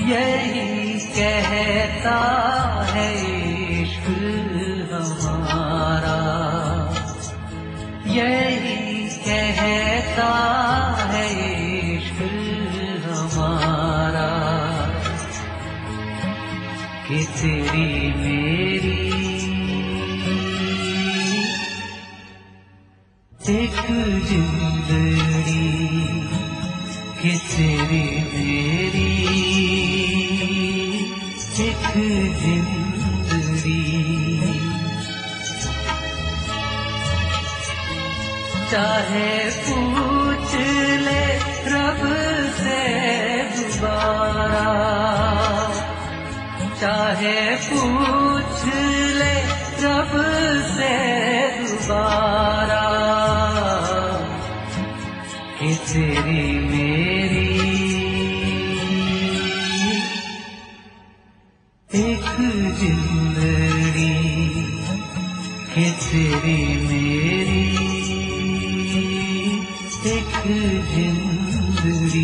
यही कहता है इश्क हमारा, यही कहता है इश्क हमारा, कि तेरी मेरी एक जिंदड़ी, कि तेरी मेरी एक जिंदड़ी। चाहे पूछ ले रब से दोबारा, चाहे पूछ ले रब से दोबारा, कि तेरी मेरी एक जिंदड़ी, कि तेरी मेरी एक जिंदड़ी।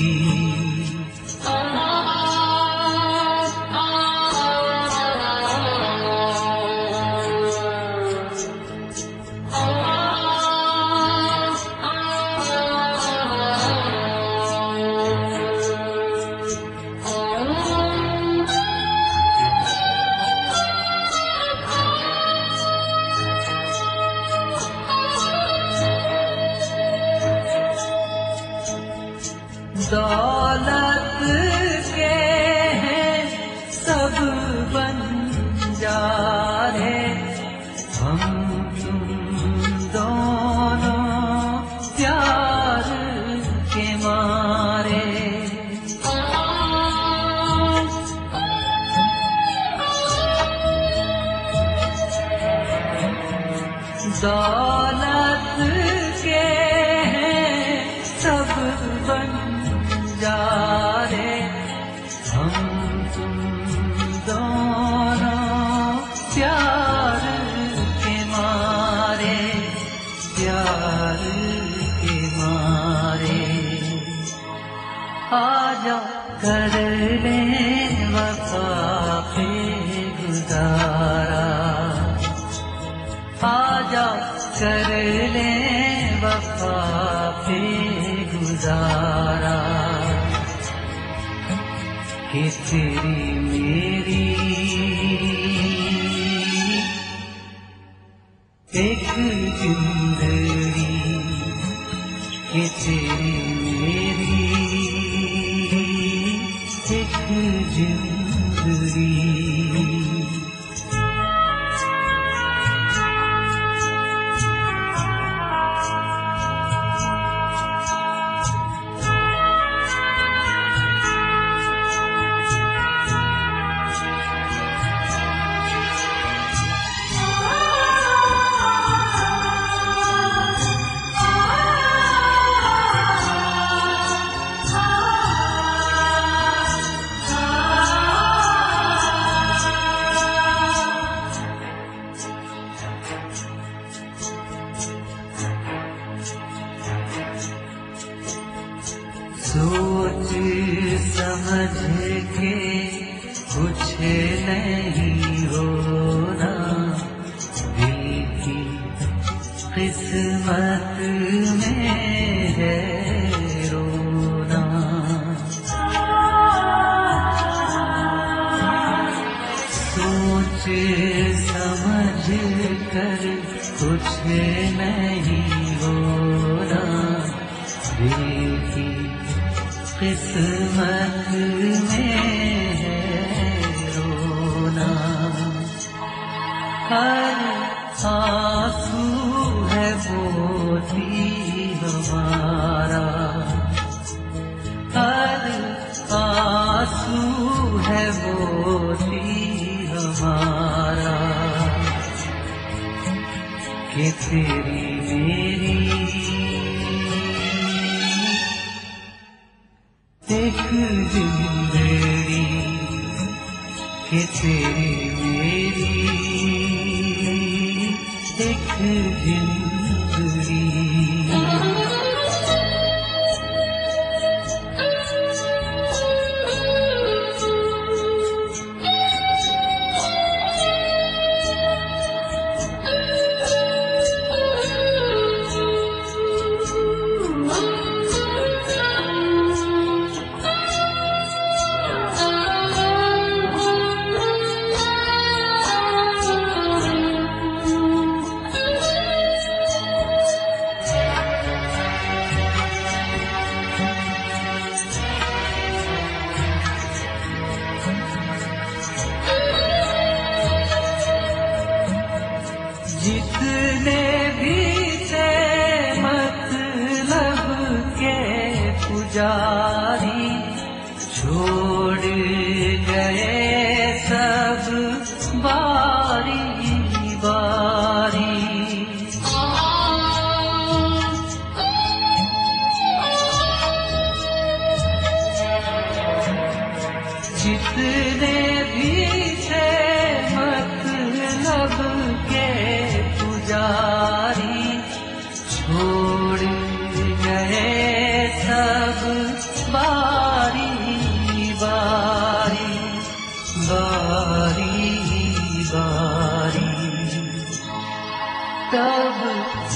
दौलत के हैं सब बंजारे, हम तुम दोनों प्यार के मारे। दौलत के हैं सब बंजारे, हम तुम दोनों प्यार के मारे, प्यार के मारे। आजा कर ले वफा पे गुजारा, आजा कर ले वफा पे गुजारा, कि तेरी मेरी एक जिंदड़ी, कि तेरी मेरी एक जिंदड़ी। सोच समझ के कुछ नहीं होना, दिल की किस्मत में है रोना। सोच समझ कर कुछ नहीं होना, दिल की किस्मत में है रोना। हर आंसू है मोती हमारा, हर आंसू है मोती हमारा, कि तेरी मेरी एक जिंदड़ी, कि तेरी मेरी एक जिंदड़ी।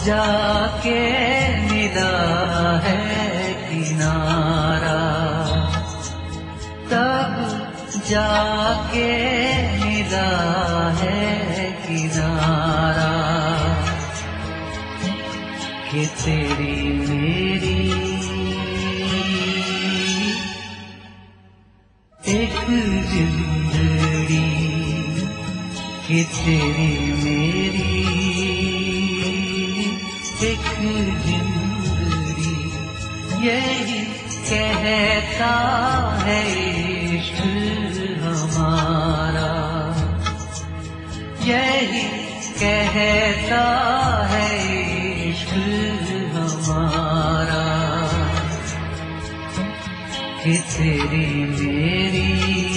जाके मिला है किनारा, तब जाके मिला है किनारा, कि तेरी मेरी एक जिंदड़ी, कि तेरी मेरी एक जिंदड़ी। यही कहता है इश्क हमारा, यही कहता है इश्क हमारा, कि तेरी मेरी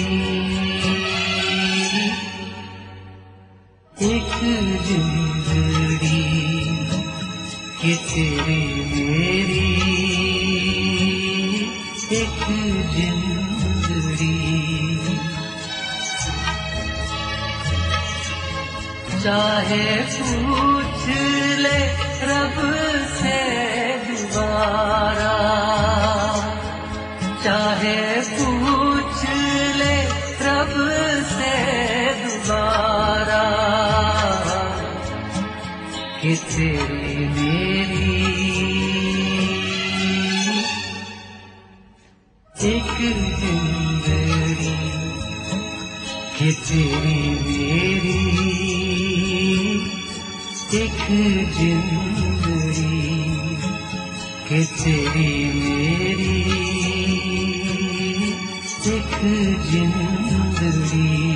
एक जिंदड़ी, कि तेरी मेरी एक जिंदड़ी। चाहे पूछ ले रब से दोबारा, चाहे पूछ ले रब से दोबारा, कि तेरी मेरी एक जिंदड़ी, कि तेरी मेरी एक जिंदड़ी, कि तेरी मेरी एक जिंदड़ी।